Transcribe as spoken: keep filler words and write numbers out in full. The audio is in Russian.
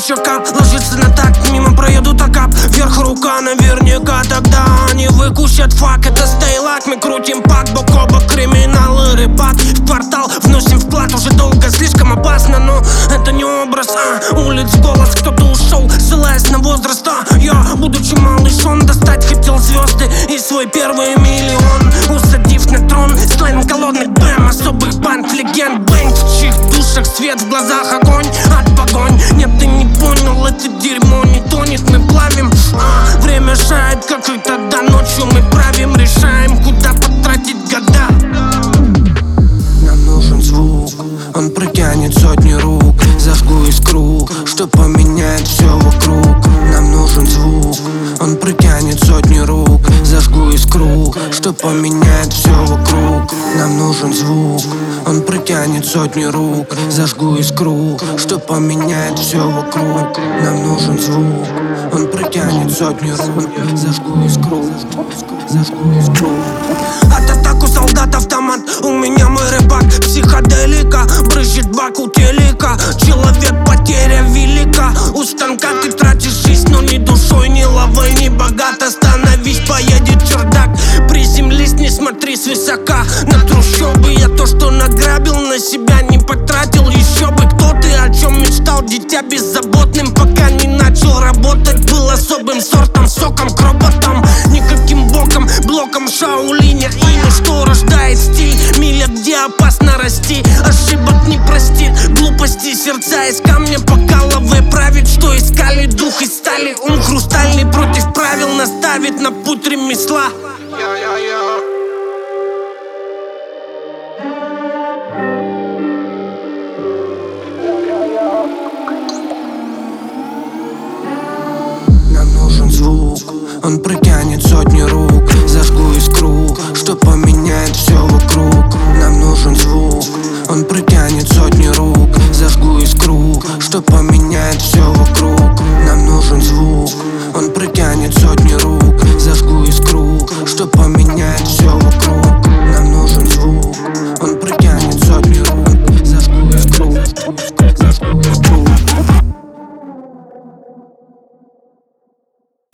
щекам ложится на такт, мимо проедут окап. Вверх рука наверняка, тогда они выкусят фак. Это стейлак, мы крутим пак, бок о бок криминал и рыбак. В квартал вносим вклад, уже долго, слишком опасно, но это не образ, а улиц голос, кто-то ушел, ссылаясь на возраст. А я, будучи малышом, достать хотел звезды и свой первый миллион, усадив на трон. Сленг голодных бэм, особых банд, легенд, бэнк, в чьих душах свет, в глазах огонь от погонь. Нет, ты не понял, это дерьмо не тонет, мы плавим. а, Время шает, как и тогда, ночью мы правим, решаем, куда потратить года. Нам нужен звук, он протянет сотни рук. Зажгу искру, что поменяет все вокруг. Нам нужен звук, он протянет сотни рук. Зажгу искру, что поменяет все вокруг. Нам нужен звук, он протянет сотни рук. Зажгу искру, что поменяет все вокруг. Нам нужен звук, он протянет сотни рук. Зажгу искру, зажгу искру. От атак у солдат автомат, у меня мой рыбак. Психоделика, брызжет бак у телека. Человек, потеря велика. У станка ты тратишь жизнь, но ни душой, ни лавой, ни богат. Остановись, поедет чердак. Приземлись, не смотри свысока на трущобы. Я то, что награбил, на себя не потратил. Еще бы, кто ты, о чем мечтал, дитя беззаботным, пока не начал работать. Был особым сортом, соком, кроботом, никаким боком, блоком Шаолиня. Имя, что рождает стиль, миля, где опасно расти. Ошибок не простит, глупости сердца из камня покалывая правит. Что искали, дух из стали, ум хрустальный против правил наставит на путь ремесла. Нам нужен звук, он протянет сотни рук. Зажгу искру, что поменяет все вокруг. Нам нужен звук, он протянет сотни рук. Зажгу искру, что поменяет все вокруг. Нам нужен звук, он протянет сотни